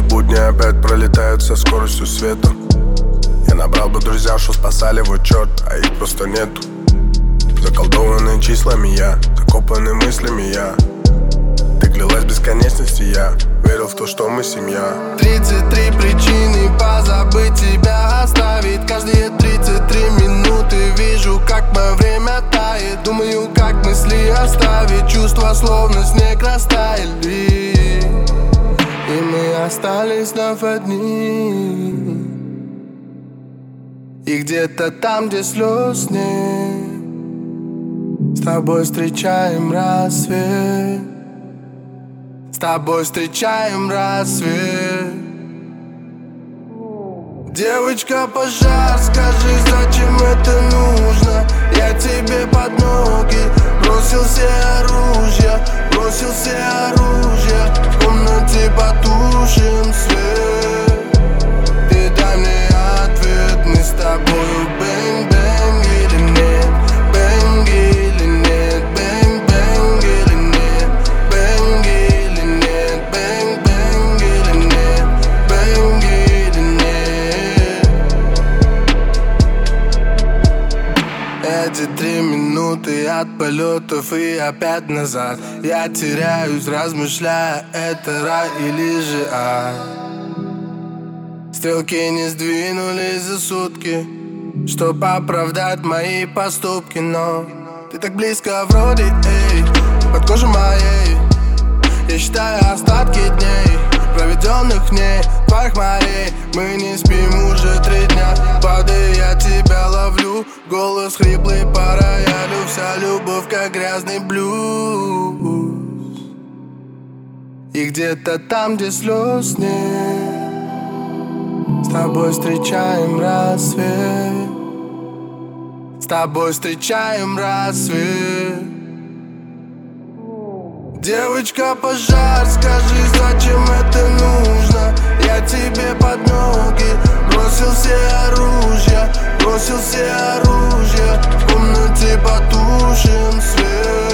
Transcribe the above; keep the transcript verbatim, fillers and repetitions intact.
будни опять пролетают со скоростью света. Я набрал бы друзья, что спасали вот черт, а их просто нету. Заколдованный числами я, закопанный мыслями я. Ты клялась бесконечности, я верил в то, что мы семья. Тридцать три причины позабыть тебя, оставить. Каждые тридцать три минуты вижу, как мое время тает. Думаю, как мысли оставить, чувства словно снег растаяли, и мы остались вновь одни. И где-то там, где слез нет, с тобой встречаем рассвет. С тобой встречаем рассвет. Девочка, пожар, скажи, зачем это нужно? Я тебе под ноги бросил все оружия, бросил все оружия. В комнате потушим свет. Ты дай мне ответ, мы с тобою бэнг-бэнг или нет? Бэнг или нет? Бэнг-бэнг или нет? Бэнг или нет? Бэнг-бэнг или нет? Бэнг или нет? Эти три минуты от полетов и опять назад. Я теряюсь, размышляя, это рай или же ад. Стрелки не сдвинулись за сутки, чтоб оправдать мои поступки, но ты так близко вроде, эй, под кожей моей. Я считаю остатки дней, проведенных в ней, твоих морей. Мы не спим уже три дня, падая, я тебя ловлю. Голос хриплый по роялю, вся любовь как грязный блюз. И где-то там, где слез нет, с тобой встречаем рассвет. С тобой встречаем рассвет. Девочка, пожар, скажи, зачем это нужно? Я тебе под ноги бросил все оружия, бросил все оружия. В комнате потушим свет.